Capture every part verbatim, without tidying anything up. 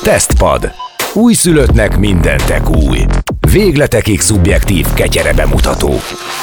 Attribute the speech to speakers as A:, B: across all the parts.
A: Tesztpad. Újszülöttnek mindentek új. Végletekig szubjektív ketyere bemutató.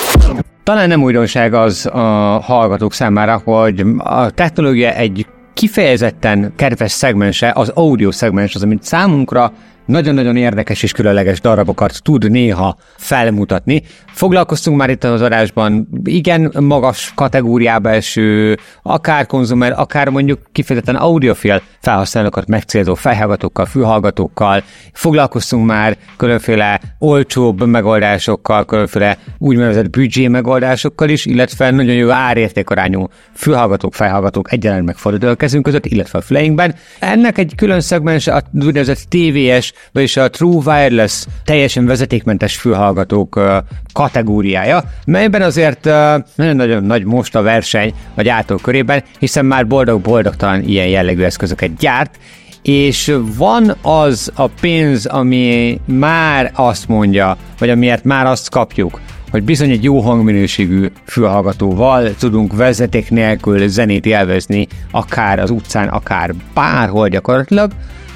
B: Talán nem újdonság az a hallgatók számára, hogy a technológia egy kifejezetten kedves szegmense, az audio szegmens, az, amit számunkra nagyon-nagyon érdekes és különleges darabokat tud néha felmutatni. Foglalkoztunk már itt az adásban igen magas kategóriába eső, akár konzumer, akár mondjuk kifejezetten audiofil felhasználókat megcélzó fejhallgatókkal, fülhallgatókkal. Foglalkoztunk már különféle olcsóbb megoldásokkal, különféle úgynevezett büdzsé megoldásokkal is, illetve nagyon jó árértékarányú fülhallgatók, fejhallgatók egyaránt megfordul a kezünk között, illetve a füleinkben. Ennek egy külön szegmens a úgynevezett té vé es, vagyis a True Wireless teljesen vezetékmentes fülhallgatók kategóriája, melyben azért nagyon-nagyon nagy most a verseny a gyártók körében, hiszen már boldog-boldogtalan ilyen jellegű eszközöket gyárt, és van az a pénz, ami már azt mondja, vagy amiért már azt kapjuk, hogy bizony egy jó hangminőségű fülhallgatóval tudunk vezeték nélkül zenét élvezni, akár az utcán, akár bárhol gyakorlatilag,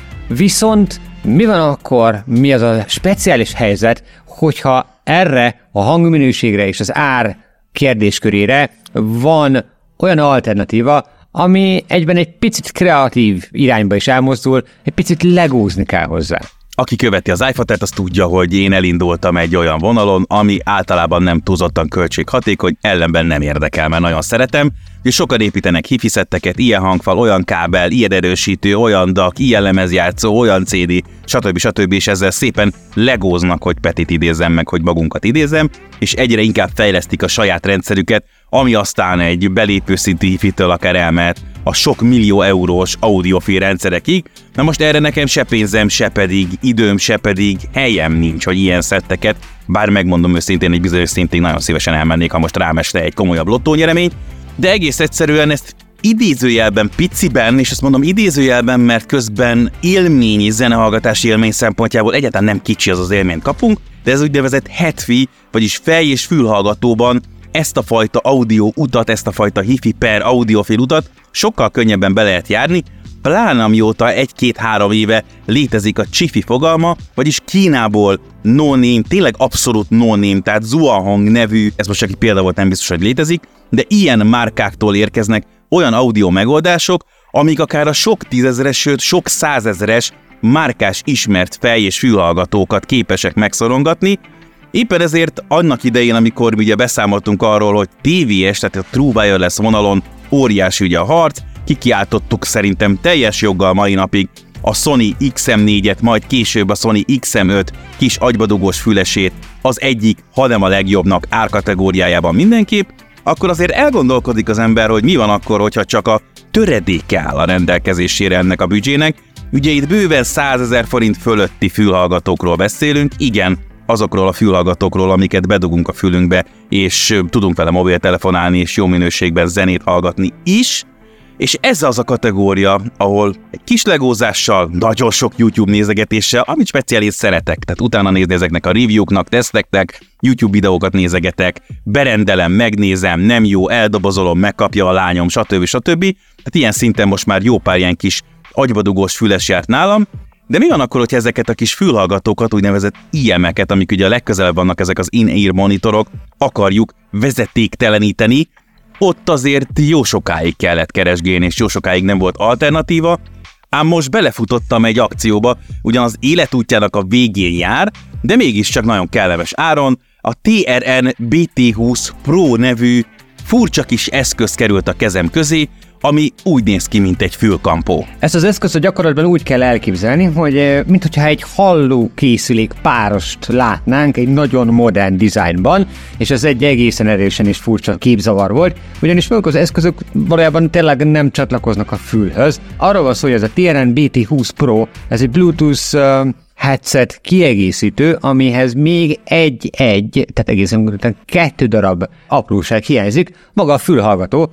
B: viszont mi van akkor, mi az a speciális helyzet, hogyha erre a hangminőségre és az ár kérdéskörére van olyan alternatíva, ami egyben egy picit kreatív irányba is elmozdul, egy picit legózni kell hozzá.
C: Aki követi az iPhone-t, az tudja, hogy én elindultam egy olyan vonalon, ami általában nem túlzottan költséghatékony, ellenben nem érdekel, mert nagyon szeretem, és sokan építenek hifi szetteket, ilyen hangfal, olyan kábel, ilyen erősítő, olyan dak, ilyen lemezjátszó, olyan cé dé, stb. stb. És ezzel szépen legóznak, hogy Petit idézzem meg, hogy magunkat idézem, és egyre inkább fejlesztik a saját rendszerüket, ami aztán egy belépő szintű hifitől akár elmehet a sok millió eurós audiofil rendszerekig. Na most erre nekem se pénzem, se pedig időm, se pedig helyem nincs, hogy ilyen szetteket, bár megmondom őszintén, egy bizonyos szintig nagyon szívesen elmennék, ha most rám esne egy komolyabb lottónyeremény, de egész egyszerűen ezt idézőjelben piciben, és azt mondom idézőjelben, mert közben élményi zenehallgatási élmény szempontjából egyáltalán nem kicsi az az élményt kapunk, de ez úgynevezett hetfi, vagyis fej- és fülhallgatóban ezt a fajta audio utat, ezt a fajta hifi per audiofil utat sokkal könnyebben be lehet járni, pláne amióta egy-két-három éve létezik a Chifi fogalma, vagyis Kínából no-name, tényleg abszolút no-name, tehát Zuahong nevű, ez most csak egy példa volt, nem biztos, hogy létezik, de ilyen márkáktól érkeznek olyan audio megoldások, amik akár a sok tízezeres, sőt sok százezeres márkás ismert fej- és fülhallgatókat képesek megszorongatni. Éppen ezért annak idején, amikor ugye beszámoltunk arról, hogy té vé es, tehát a True Wireless vonalon óriási ugye a harc, kikiáltottuk szerintem teljes joggal mai napig a Sony iksz em négyet, majd később a Sony iksz em öt kis agybadugós fülesét az egyik, hanem a legjobbnak árkategóriájában mindenképp, akkor azért elgondolkodik az ember, hogy mi van akkor, hogyha csak a töredéke áll a rendelkezésére ennek a büdzsének. Ugye itt bőven százezer forint fölötti fülhallgatókról beszélünk, igen, azokról a fülhallgatókról, amiket bedugunk a fülünkbe, és tudunk vele mobiltelefonálni, és jó minőségben zenét hallgatni is, és ez az a kategória, ahol egy kis legózással, nagyon sok YouTube nézegetéssel, amit speciális szeretek, tehát utána nézni ezeknek a review-knak, teszteknek, YouTube videókat nézegetek, berendelem, megnézem, nem jó, eldobozolom, megkapja a lányom, stb. stb. Tehát ilyen szinten most már jó pár ilyen kis agybadugós füles járt nálam, de mi van akkor, hogyha ezeket a kis fülhallgatókat, úgynevezett i em-eket, amik ugye a legközelebb vannak, ezek az in-ear monitorok, akarjuk vezetékteleníteni, ott azért jó sokáig kellett keresgélni, és jó sokáig nem volt alternatíva, ám most belefutottam egy akcióba, ugyan az életútjának a végén jár, de mégiscsak nagyon kellemes áron, a té er en bé té húsz Pro nevű furcsa kis eszköz került a kezem közé, ami úgy néz ki, mint egy fülkampó.
B: Ezt az eszközt a gyakorlatban úgy kell elképzelni, hogy mintha egy hallókészülék párost látnánk egy nagyon modern dizájnban, és ez egy egészen erősen és furcsa képzavar volt, ugyanis maguk az eszközök valójában tényleg nem csatlakoznak a fülhöz. Arról van szó, hogy ez a té er en bé té húsz Pro, ez egy Bluetooth uh, headset kiegészítő, amihez még egy-egy, tehát egészen kettő darab apróság hiányzik, maga a fülhallgató,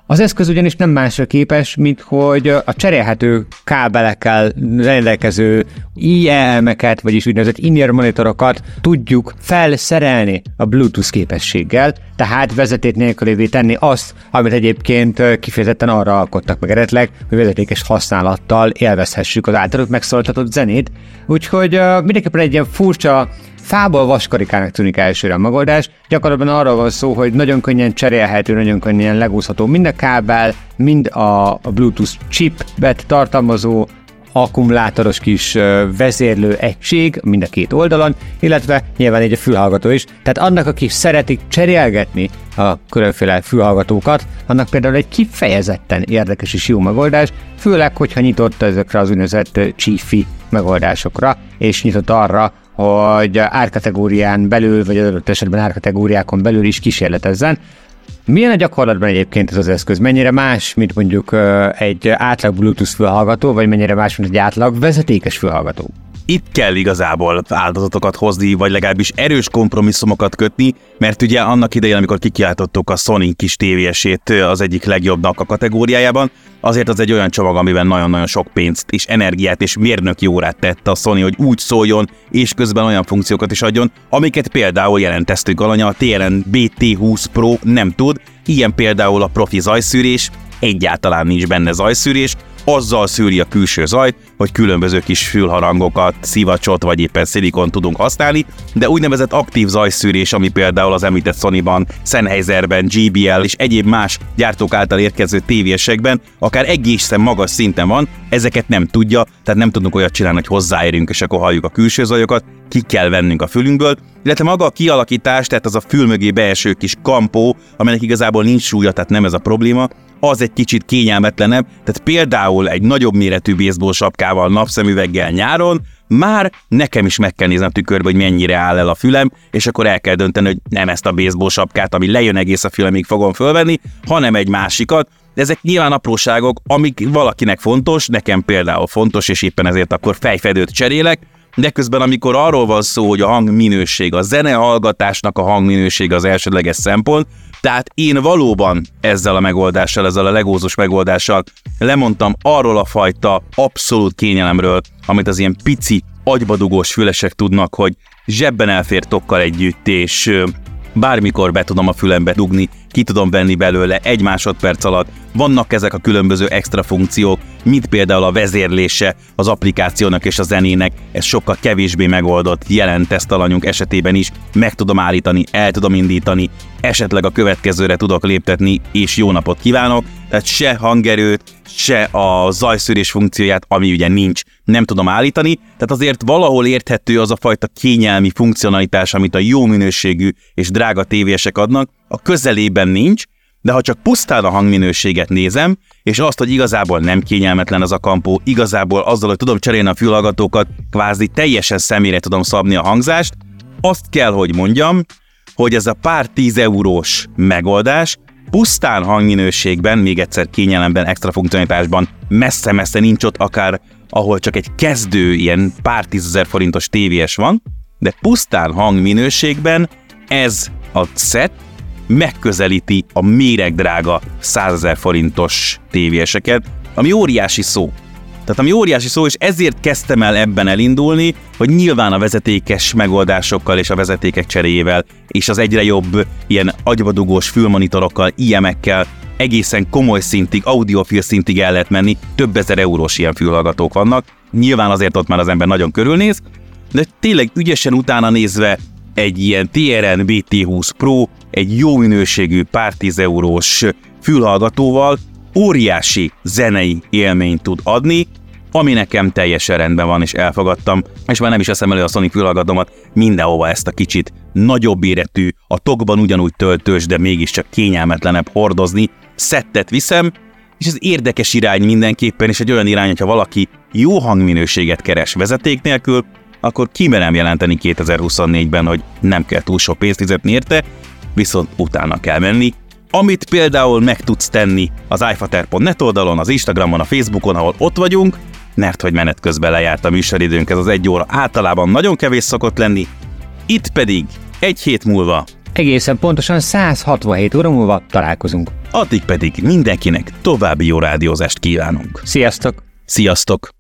B: Az eszköz ugyanis nem másra képes, mint hogy a cserélhető kábelekkel rendelkező i e em-eket, vagyis úgynevezett in-ear monitorokat tudjuk felszerelni a Bluetooth képességgel, tehát vezeték nélkülévé tenni azt, amit egyébként kifejezetten arra alkottak meg eredetileg, hogy vezetékes használattal élvezhessük az általuk megszólaltatott zenét. Úgyhogy uh, mindenképpen egy ilyen furcsa, fából vaskarikának tűnik elsőre a megoldás. Gyakorlatban arról van szó, hogy nagyon könnyen cserélhető, nagyon könnyen legúszható mind a kábel, mind a Bluetooth chipet tartalmazó akkumulátoros kis vezérlő egység mind a két oldalon, illetve nyilván egy a fülhallgató is. Tehát annak, akik szeretik cserélgetni a különféle fülhallgatókat, annak például egy kifejezetten érdekes és jó megoldás, főleg, hogyha nyitott ezekre az úgynevezett Chi-Fi megoldásokra, és nyitott arra, hogy árkategórián belül, vagy adott esetben árkategóriákon belül is kísérletezzen. Milyen a gyakorlatban egyébként ez az eszköz? Mennyire más, mint mondjuk egy átlag Bluetooth fülhallgató, vagy mennyire más, mint egy átlag vezetékes fülhallgató?
C: Itt kell igazából áldozatokat hozni, vagy legalábbis erős kompromisszumokat kötni, mert ugye annak idején, amikor kikiáltottuk a Sony kis tévését az egyik legjobbnak a kategóriájában, azért az egy olyan csomag, amiben nagyon-nagyon sok pénzt és energiát és mérnöki órát tett a Sony, hogy úgy szóljon, és közben olyan funkciókat is adjon, amiket például jelenteztük alanya, a té er en bé té húsz Pro nem tud, ilyen például a profi zajszűrés, egyáltalán nincs benne zajszűrés, azzal szűri a külső zajt, hogy különböző kis fülharangokat, szivacsot vagy éppen szilikon tudunk használni, de úgynevezett aktív zajszűrés, ami például az említett Sonyban, Sennheiserben, jé bé el és egyéb más gyártók által érkező tévésekben akár egészen magas szinten van, ezeket nem tudja, tehát nem tudunk olyat csinálni, hogy hozzáérünk és akkor halljuk a külső zajokat, ki kell vennünk a fülünkből, illetve maga a kialakítás, tehát az a fül mögé beeső kis kampó, aminek igazából nincs súlya, tehát nem ez a probléma, az egy kicsit kényelmetlenebb, tehát például egy nagyobb méretű baseball sapkával, napszemüveggel nyáron már nekem is meg kell nézni a tükörbe, hogy mennyire áll el a fülem, és akkor el kell dönteni, hogy nem ezt a baseball sapkát, ami lejön egész a fülemig fogom fölvenni, hanem egy másikat. Ezek nyilván apróságok, amik valakinek fontos, nekem például fontos, és éppen ezért akkor fejfedőt cserélek, de közben amikor arról van szó, hogy a hangminőség, a zenehallgatásnak a hangminőség az elsődleges szempont, tehát én valóban ezzel a megoldással, ezzel a legózus megoldással lemondtam arról a fajta abszolút kényelemről, amit az ilyen pici, agybadugós fülesek tudnak, hogy zsebben elfér tokkal együtt, és bármikor be tudom a fülembe dugni, ki tudom venni belőle egy másodperc alatt. Vannak ezek a különböző extra funkciók, mint például a vezérlése az applikációnak és a zenének, ez sokkal kevésbé megoldott, jelen tesztalanyunk esetében is, meg tudom állítani, el tudom indítani, esetleg a következőre tudok léptetni, és jó napot kívánok, tehát se hangerőt, se a zajszűrés funkcióját, ami ugye nincs, nem tudom állítani, tehát azért valahol érthető az a fajta kényelmi funkcionalitás, amit a jó minőségű és drága tévések adnak, a közelében nincs, de ha csak pusztán a hangminőséget nézem, és azt, hogy igazából nem kényelmetlen az a kampó, igazából azzal, hogy tudom cserélni a fülhallgatókat, kvázi teljesen személyre tudom szabni a hangzást, azt kell, hogy mondjam, hogy ez a pár tíz eurós megoldás pusztán hangminőségben, még egyszer kényelemben, extra funkcionalitásban messze-messze nincs ott, akár ahol csak egy kezdő ilyen pár tízezer forintos tévés van, de pusztán hangminőségben ez a set megközelíti a méregdrága százezer forintos tévéseket, ami óriási szó. Tehát ami óriási szó, és ezért kezdtem el ebben elindulni, hogy nyilván a vezetékes megoldásokkal és a vezetékek cseréjével, és az egyre jobb ilyen agybadugós fülmonitorokkal, i em-ekkel egészen komoly szintig, audiofil szintig el lehet menni, több ezer eurós ilyen fülhallgatók vannak. Nyilván azért ott már az ember nagyon körülnéz, de tényleg ügyesen utána nézve egy ilyen té er en bé té húsz Pro, egy jó minőségű pár tíz eurós fülhallgatóval óriási zenei élményt tud adni, ami nekem teljesen rendben van, és elfogadtam, és már nem is eszem elő a Sony fülhallgatómat, mindenhova ezt a kicsit nagyobb méretű, a tokban ugyanúgy töltős, de mégiscsak kényelmetlenebb hordozni, szettet viszem, és ez érdekes irány mindenképpen, és egy olyan irány, hogyha valaki jó hangminőséget keres vezeték nélkül, akkor kimerem jelenteni kétezer-huszonnégyben, hogy nem kell túl sok pénzt fizetni érte, viszont utána kell menni. Amit például meg tudsz tenni az iFater pont net oldalon, az Instagramon, a Facebookon, ahol ott vagyunk, mert hogy menet közben lejárt a műsoridőnk, ez az egy óra általában nagyon kevés szokott lenni, itt pedig egy hét múlva
B: egészen pontosan száz hatvanhét óra múlva találkozunk.
C: addig pedig mindenkinek további jó rádiózást kívánunk.
B: Sziasztok!
C: Sziasztok!